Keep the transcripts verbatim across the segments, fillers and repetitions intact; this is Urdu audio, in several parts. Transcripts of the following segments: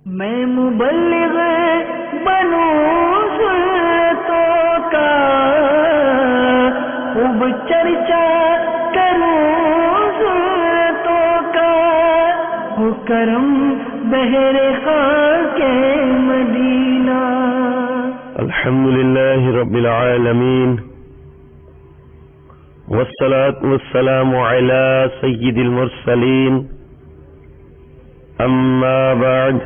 میں مبلغ بنوں سلطوں کا، خوب چرچا کروں سلطوں کا، ہو کرم بہر خاک مدینہ۔ الحمد للہ رب العالمین، والصلاة والسلام على سید المرسلین، اما بعد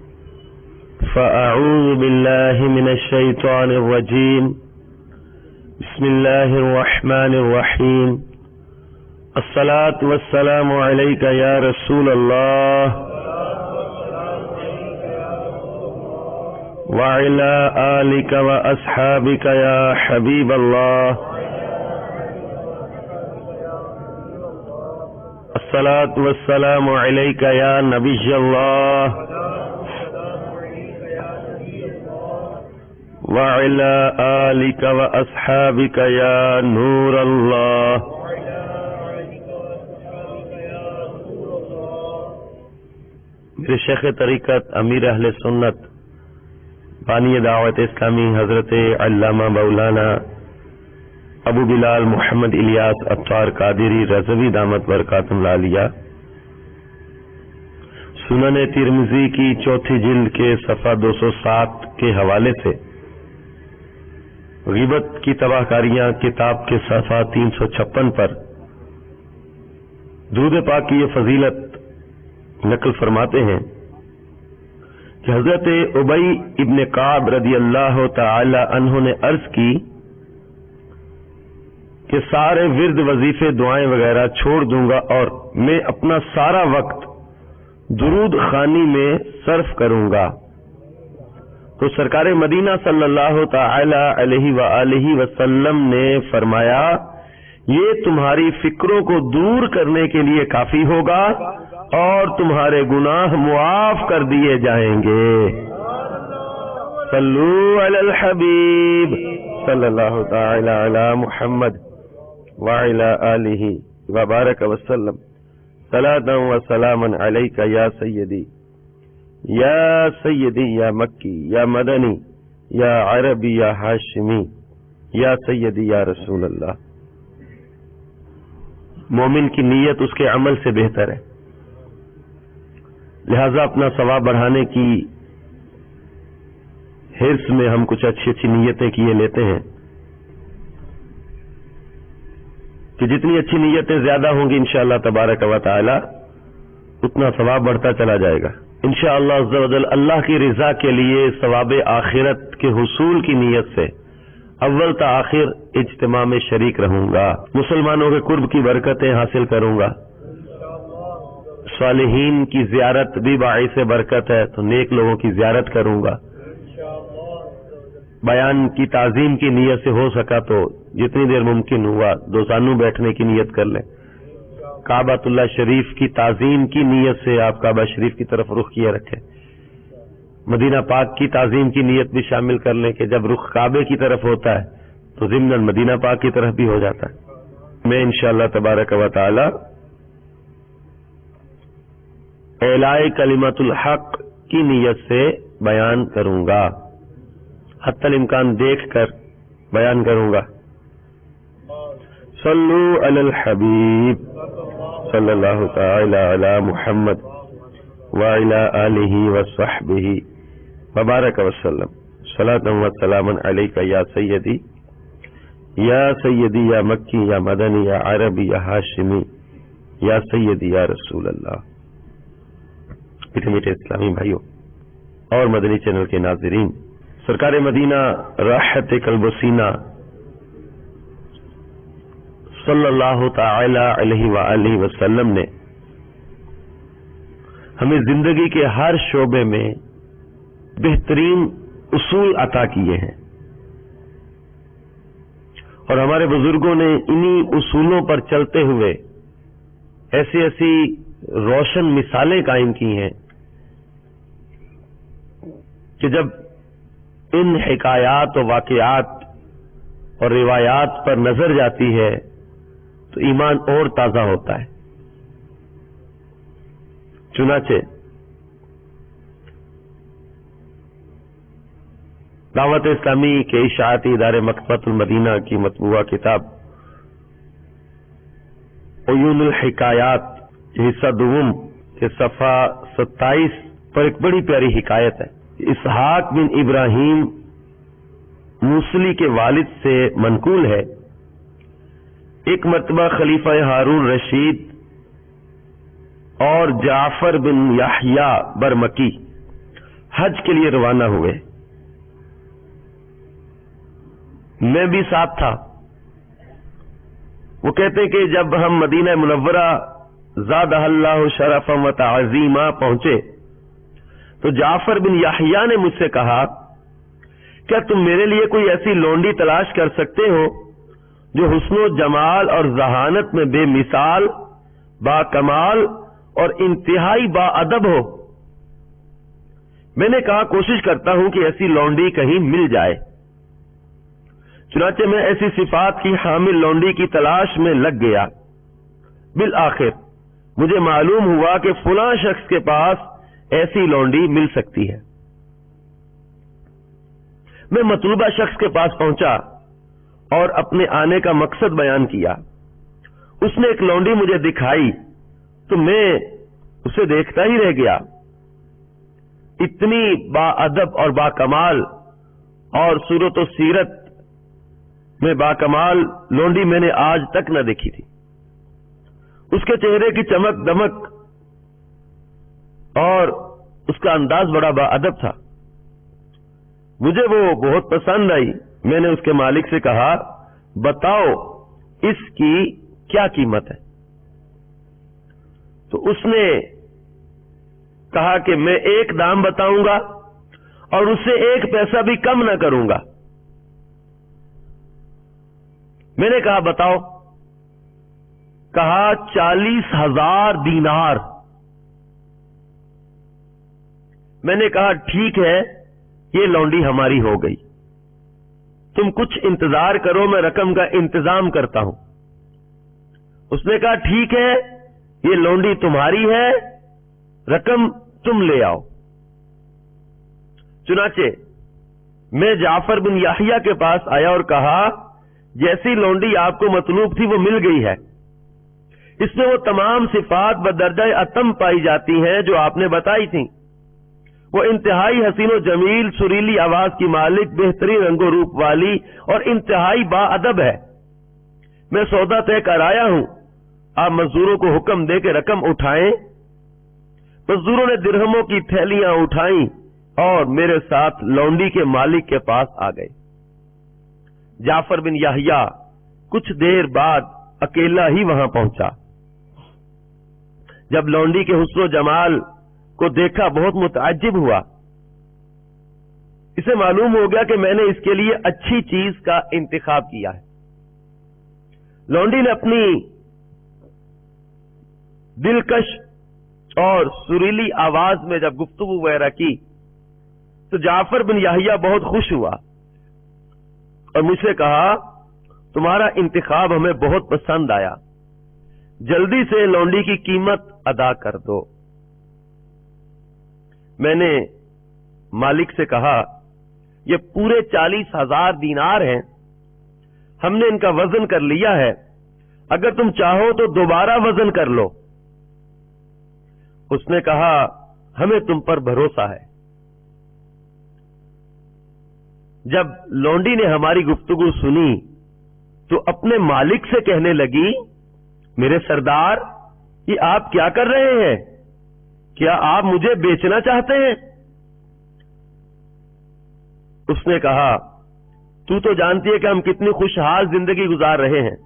فاعوذ باللہ من الشیطان الرجیم، بسم اللہ الرحمن الرحیم، الصلاة والسلام علیک یا رسول اللہ وعلی آلک واصحابک یا حبیب اللہ، الصلاة والسلام علیک یا نبی اللہ وعلی آلک واصحابک یا نور اللہ۔ میرے شیخ طریقت امیر اہل سنت بانی دعوت اسلامی حضرت علامہ مولانا ابو بلال محمد الیاس عطار قادری رضوی دامت برکاتہ العالیہ سنن ترمذی کی چوتھی جلد کے صفحہ دو سو سات کے حوالے سے غیبت کی تباہ کاریاں کتاب کے صفحہ تین سو چھپن پر درود پاک کی یہ فضیلت نقل فرماتے ہیں کہ حضرت ابی ابن کعب رضی اللہ تعالی عنہ نے عرض کی کہ سارے ورد وظیفے دعائیں وغیرہ چھوڑ دوں گا اور میں اپنا سارا وقت درود خوانی میں صرف کروں گا۔ تو سرکار مدینہ صلی اللہ تعالی علیہ وآلہ وسلم نے فرمایا یہ تمہاری فکروں کو دور کرنے کے لیے کافی ہوگا اور تمہارے گناہ معاف کر دیے جائیں گے۔ صلو علی الحبیب صلی اللہ تعالی علی محمد وعلی آلہ وبارک وسلم، صلاۃ و سلاما علیک یا سیدی یا سیدی یا مکی یا مدنی یا عربی یا ہاشمی یا سیدی یا رسول اللہ۔ مومن کی نیت اس کے عمل سے بہتر ہے، لہذا اپنا ثواب بڑھانے کی حرص میں ہم کچھ اچھی اچھی نیتیں کیے لیتے ہیں کہ جتنی اچھی نیتیں زیادہ ہوں گی انشاءاللہ تبارک و تعالی اتنا ثواب بڑھتا چلا جائے گا۔ انشاءاللہ عز و جل اللہ کی رضا کے لیے ثواب آخرت کے حصول کی نیت سے اول تا آخر اجتماع میں شریک رہوں گا، مسلمانوں کے قرب کی برکتیں حاصل کروں گا، صالحین کی زیارت بھی باعث برکت ہے تو نیک لوگوں کی زیارت کروں گا، بیان کی تعظیم کی نیت سے ہو سکا تو جتنی دیر ممکن ہوا دو زانو بیٹھنے کی نیت کر لیں، کعبۃ اللہ شریف کی تعظیم کی نیت سے آپ کعبہ شریف کی طرف رخ کیے رکھیں، مدینہ پاک کی تعظیم کی نیت بھی شامل کر لیں کہ جب رخ کعبے کی طرف ہوتا ہے تو ضمن مدینہ پاک کی طرف بھی ہو جاتا ہے۔ میں انشاءاللہ تبارک و تعالی اعلاء کلمۃ الحق کی نیت سے بیان کروں گا، حتی الامکان دیکھ کر بیان کروں گا۔ صلو علی الحبیب صلی اللہ تعالی علی محمد وعلی آلہ وصحبہ وبارک وسلم، صلاۃ و سلاما علیک یا سیدی یا سیدی یا مکی یا مدنی یا عربی یا ہاشمی یا سیدی یا رسول اللہ۔ میٹھے میٹھے اسلامی بھائیوں اور مدنی چینل کے ناظرین، سرکار مدینہ راحت قلب و سینہ صلی اللہ تعالی علیہ وآلہ وسلم نے ہمیں زندگی کے ہر شعبے میں بہترین اصول عطا کیے ہیں اور ہمارے بزرگوں نے انہی اصولوں پر چلتے ہوئے ایسی ایسی روشن مثالیں قائم کی ہیں کہ جب ان حکایات و واقعات اور روایات پر نظر جاتی ہے تو ایمان اور تازہ ہوتا ہے۔ چنانچہ دعوت اسلامی کے اشاعتی ادارے مکتبۃ المدینہ کی مطبوعہ کتاب عیون الحکایات حصہ دوم کے صفحہ ستائیس پر ایک بڑی پیاری حکایت ہے. اسحاق بن ابراہیم موصلی کے والد سے منقول ہے. ایک مرتبہ خلیفہ ہارون رشید اور جعفر بن یحییٰ برمکی حج کے لیے روانہ ہوئے. میں بھی ساتھ تھا. وہ کہتے کہ جب ہم مدینہ منورہ زادہ اللہ شرفا و تعظیما پہنچے تو جعفر بن یحییٰ نے مجھ سے کہا کیا تم میرے لیے کوئی ایسی لونڈی تلاش کر سکتے ہو جو حسن و جمال اور ذہانت میں بے مثال، با کمال اور انتہائی با ادب ہو؟ میں نے کہا کوشش کرتا ہوں کہ ایسی لونڈی کہیں مل جائے. چنانچہ میں ایسی صفات کی حامل لونڈی کی تلاش میں لگ گیا. بالآخر مجھے معلوم ہوا کہ فلاں شخص کے پاس ایسی لونڈی مل سکتی ہے. میں مطلوبہ شخص کے پاس پہنچا اور اپنے آنے کا مقصد بیان کیا. اس نے ایک لونڈی مجھے دکھائی تو میں اسے دیکھتا ہی رہ گیا. اتنی با ادب اور با کمال اور صورت و سیرت میں با کمال لونڈی میں نے آج تک نہ دیکھی تھی. اس کے چہرے کی چمک دمک اور اس کا انداز بڑا با ادب تھا. مجھے وہ بہت پسند آئی. میں نے اس کے مالک سے کہا بتاؤ اس کی کیا قیمت ہے؟ تو اس نے کہا کہ میں ایک دام بتاؤں گا اور اس سے ایک پیسہ بھی کم نہ کروں گا. میں نے کہا بتاؤ. کہا چالیس ہزار دینار. میں نے کہا ٹھیک ہے یہ لونڈی ہماری ہو گئی. تم کچھ انتظار کرو میں رقم کا انتظام کرتا ہوں. اس نے کہا ٹھیک ہے یہ لونڈی تمہاری ہے، رقم تم لے آؤ. چنانچہ میں جعفر بن یحییٰ کے پاس آیا اور کہا جیسی لونڈی آپ کو مطلوب تھی وہ مل گئی ہے. اس میں وہ تمام صفات بدرجہ اتم پائی جاتی ہیں جو آپ نے بتائی تھیں. وہ انتہائی حسین و جمیل، سریلی آواز کی مالک، بہترین رنگ و روپ والی اور انتہائی با ادب ہے. میں سودا طے کر آیا ہوں. آپ مزدوروں کو حکم دے کے رقم اٹھائیں. مزدوروں نے درہموں کی تھیلیاں اٹھائیں اور میرے ساتھ لونڈی کے مالک کے پاس آ گئے. جعفر بن یحییٰ کچھ دیر بعد اکیلا ہی وہاں پہنچا. جب لونڈی کے حسن و جمال کو دیکھا بہت متعجب ہوا. اسے معلوم ہو گیا کہ میں نے اس کے لیے اچھی چیز کا انتخاب کیا ہے. لونڈی نے اپنی دلکش اور سریلی آواز میں جب گفتگو وغیرہ کی تو جعفر بن یحییٰ بہت خوش ہوا اور مجھ سے کہا تمہارا انتخاب ہمیں بہت پسند آیا، جلدی سے لونڈی کی قیمت ادا کر دو. میں نے مالک سے کہا یہ پورے چالیس ہزار دینار ہیں، ہم نے ان کا وزن کر لیا ہے، اگر تم چاہو تو دوبارہ وزن کر لو. اس نے کہا ہمیں تم پر بھروسہ ہے. جب لونڈی نے ہماری گفتگو سنی تو اپنے مالک سے کہنے لگی میرے سردار یہ آپ کیا کر رہے ہیں؟ کیا آپ مجھے بیچنا چاہتے ہیں؟ اس نے کہا تو تو جانتی ہے کہ ہم کتنی خوشحال زندگی گزار رہے ہیں،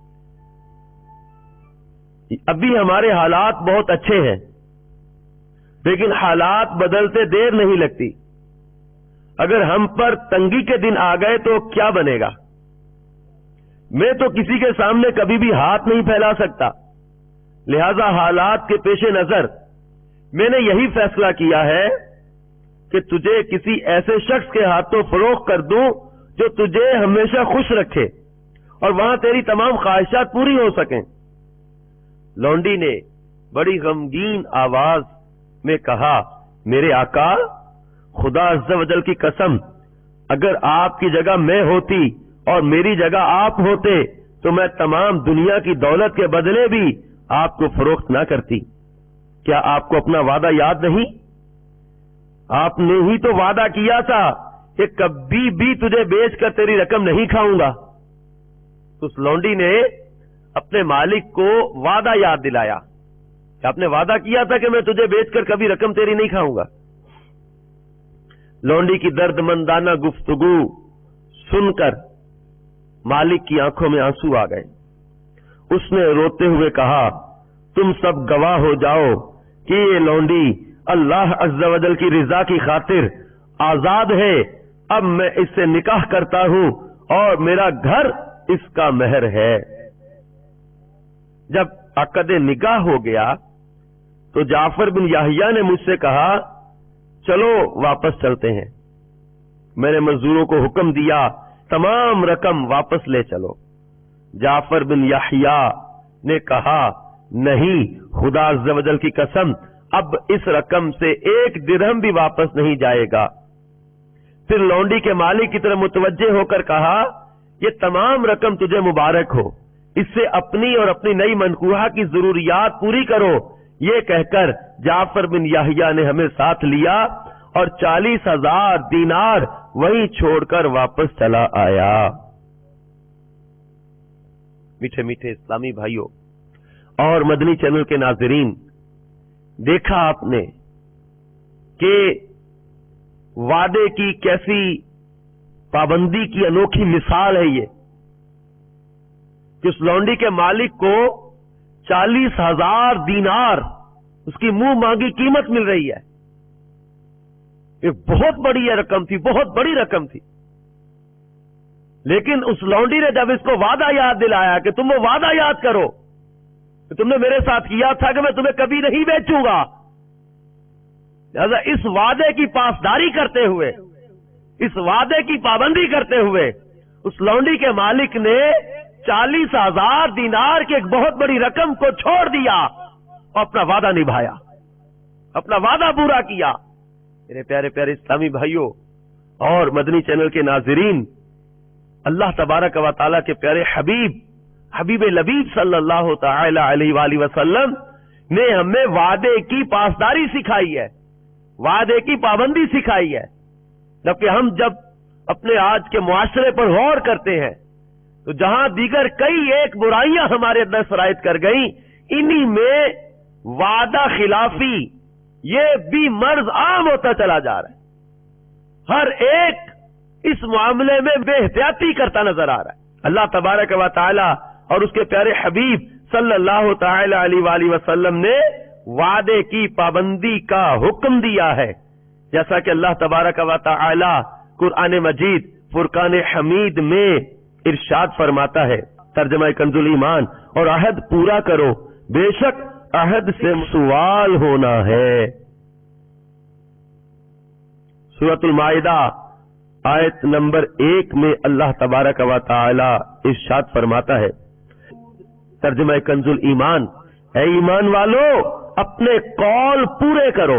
ابھی ہمارے حالات بہت اچھے ہیں، لیکن حالات بدلتے دیر نہیں لگتی. اگر ہم پر تنگی کے دن آ گئے تو کیا بنے گا؟ میں تو کسی کے سامنے کبھی بھی ہاتھ نہیں پھیلا سکتا، لہذا حالات کے پیش نظر میں نے یہی فیصلہ کیا ہے کہ تجھے کسی ایسے شخص کے ہاتھوں فروخت کر دوں جو تجھے ہمیشہ خوش رکھے اور وہاں تیری تمام خواہشات پوری ہو سکیں. لونڈی نے بڑی غمگین آواز میں کہا میرے آقا خدا عز و جل کی قسم اگر آپ کی جگہ میں ہوتی اور میری جگہ آپ ہوتے تو میں تمام دنیا کی دولت کے بدلے بھی آپ کو فروخت نہ کرتی. کیا آپ کو اپنا وعدہ یاد نہیں؟ آپ نے ہی تو وعدہ کیا تھا کہ کبھی بھی تجھے بیچ کر تیری رقم نہیں کھاؤں گا. تو اس لونڈی نے اپنے مالک کو وعدہ یاد دلایا کہ آپ نے وعدہ کیا تھا کہ میں تجھے بیچ کر کبھی رقم تیری نہیں کھاؤں گا. لونڈی کی درد مندانہ گفتگو سن کر مالک کی آنکھوں میں آنسو آ گئے. اس نے روتے ہوئے کہا تم سب گواہ ہو جاؤ کہ یہ لونڈی اللہ عز و جل کی رضا کی خاطر آزاد ہے. اب میں اس سے نکاح کرتا ہوں اور میرا گھر اس کا مہر ہے. جب عقد نکاح ہو گیا تو جعفر بن یحییٰ نے مجھ سے کہا چلو واپس چلتے ہیں. میں نے مزدوروں کو حکم دیا تمام رقم واپس لے چلو. جعفر بن یحییٰ نے کہا نہیں، خدا عز و جل کی قسم اب اس رقم سے ایک درہم بھی واپس نہیں جائے گا. پھر لونڈی کے مالک کی طرف متوجہ ہو کر کہا یہ تمام رقم تجھے مبارک ہو، اس سے اپنی اور اپنی نئی منکوحہ کی ضروریات پوری کرو. یہ کہہ کر جعفر بن یحییٰ نے ہمیں ساتھ لیا اور چالیس ہزار دینار وہیں چھوڑ کر واپس چلا آیا. میٹھے میٹھے اسلامی بھائیوں اور مدنی چینل کے ناظرین، دیکھا آپ نے کہ وعدے کی کیسی پابندی کی انوکھی مثال ہے یہ کہ اس لونڈی کے مالک کو چالیس ہزار دینار اس کی منہ مانگی قیمت مل رہی ہے. یہ بہت بڑی رقم تھی، بہت بڑی رقم تھی. لیکن اس لونڈی نے جب اس کو وعدہ یاد دلایا کہ تم وہ وعدہ یاد کرو کہ تم نے میرے ساتھ کیا تھا کہ میں تمہیں کبھی نہیں بیچوں گا، لہذا اس وعدے کی پاسداری کرتے ہوئے، اس وعدے کی پابندی کرتے ہوئے اس لونڈی کے مالک نے چالیس ہزار دینار کی ایک بہت بڑی رقم کو چھوڑ دیا اور اپنا وعدہ نبھایا، اپنا وعدہ پورا کیا. میرے پیارے پیارے اسلامی بھائیوں اور مدنی چینل کے ناظرین، اللہ تبارک و تعالیٰ کے پیارے حبیب حبیب لبیب صلی اللہ تعالی علیہ وآلہ وسلم نے ہمیں وعدے کی پاسداری سکھائی ہے، وعدے کی پابندی سکھائی ہے. جبکہ ہم جب اپنے آج کے معاشرے پر غور کرتے ہیں تو جہاں دیگر کئی ایک برائیاں ہمارے اندر سرایت کر گئیں، انہی میں وعدہ خلافی یہ بھی مرض عام ہوتا چلا جا رہا ہے. ہر ایک اس معاملے میں بے احتیاطی کرتا نظر آ رہا ہے. اللہ تبارک و تعالی اور اس کے پیارے حبیب صلی اللہ تعالی علیہ وآلہ وسلم نے وعدے کی پابندی کا حکم دیا ہے، جیسا کہ اللہ تبارک و تعالی قرآن مجید فرقان حمید میں ارشاد فرماتا ہے. ترجمہ کنز الایمان، اور عہد پورا کرو، بے شک عہد سے سوال ہونا ہے. سورۃ المائدہ آیت نمبر ایک میں اللہ تبارک و تعالی ارشاد فرماتا ہے، ترجمہ کنز الایمان، اے ایمان والو اپنے قول پورے کرو.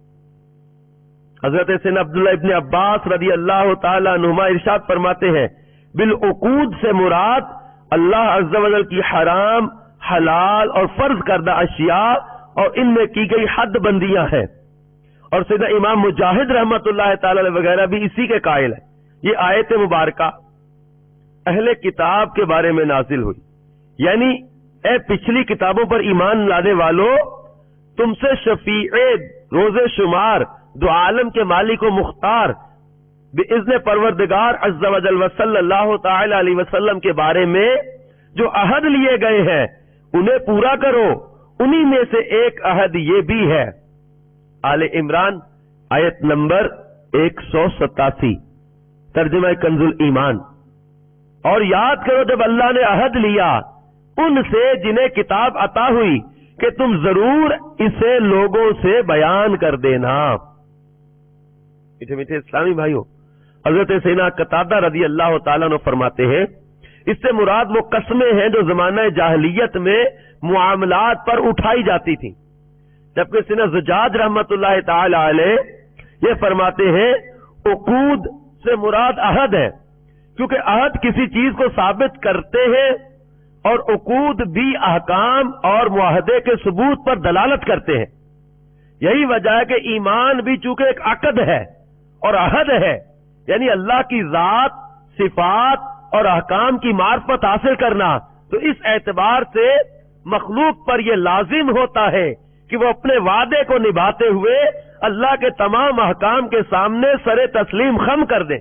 حضرت سیدنا عبداللہ ابن عباس رضی اللہ تعالی عنہما ارشاد فرماتے ہیں بالعقود سے مراد اللہ عز و جل کی حرام، حلال اور فرض کردہ اشیاء اور ان میں کی گئی حد بندیاں ہیں. اور سیدنا امام مجاہد رحمت اللہ تعالی علیہ وغیرہ بھی اسی کے قائل ہے. یہ آیت مبارکہ اہل کتاب کے بارے میں نازل ہوئی، یعنی اے پچھلی کتابوں پر ایمان لانے والو، تم سے شفیع روز شمار دو عالم کے مالک و مختار باذن پروردگار عز و جل و صلی اللہ تعالی علیہ وسلم کے بارے میں جو عہد لیے گئے ہیں انہیں پورا کرو. انہی میں سے ایک عہد یہ بھی ہے. آل عمران آیت نمبر ایک سو ستاسی، ترجمہ کنز الایمان. اور یاد کرو جب اللہ نے عہد لیا ان سے جنہیں کتاب عطا ہوئی کہ تم ضرور اسے لوگوں سے بیان کر دینا. میٹھے میٹھے اسلامی بھائیوں، حضرت سیدنا قتادہ رضی اللہ تعالیٰ عنہ فرماتے ہیں اس سے مراد وہ قسمیں ہیں جو زمانہ جاہلیت میں معاملات پر اٹھائی جاتی تھیں. جبکہ سیدنا زجاج رحمت اللہ تعالی علیہ یہ فرماتے ہیں عقود سے مراد عہد ہے، کیونکہ عہد کسی چیز کو ثابت کرتے ہیں اور عقود بھی احکام اور معاہدے کے ثبوت پر دلالت کرتے ہیں. یہی وجہ ہے کہ ایمان بھی چونکہ ایک عقد ہے اور عہد ہے، یعنی اللہ کی ذات، صفات اور احکام کی معرفت حاصل کرنا، تو اس اعتبار سے مخلوق پر یہ لازم ہوتا ہے کہ وہ اپنے وعدے کو نبھاتے ہوئے اللہ کے تمام احکام کے سامنے سر تسلیم خم کر دیں.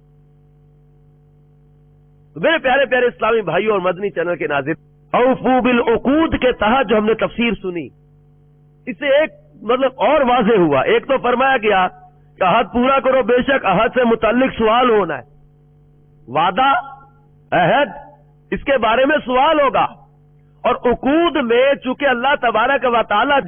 میرے پیارے پیارے اسلامی بھائیوں اور مدنی چینل کے ناظرین، اوفو بالعقود کے تحت جو ہم نے تفسیر سنی، اس سے ایک مطلب اور واضح ہوا. ایک تو فرمایا گیا کہ عہد پورا کرو، بے شک عہد سے متعلق سوال ہونا ہے. وعدہ، عہد، اس کے بارے میں سوال ہوگا. اور عقود میں چونکہ اللہ تبارک و تعالی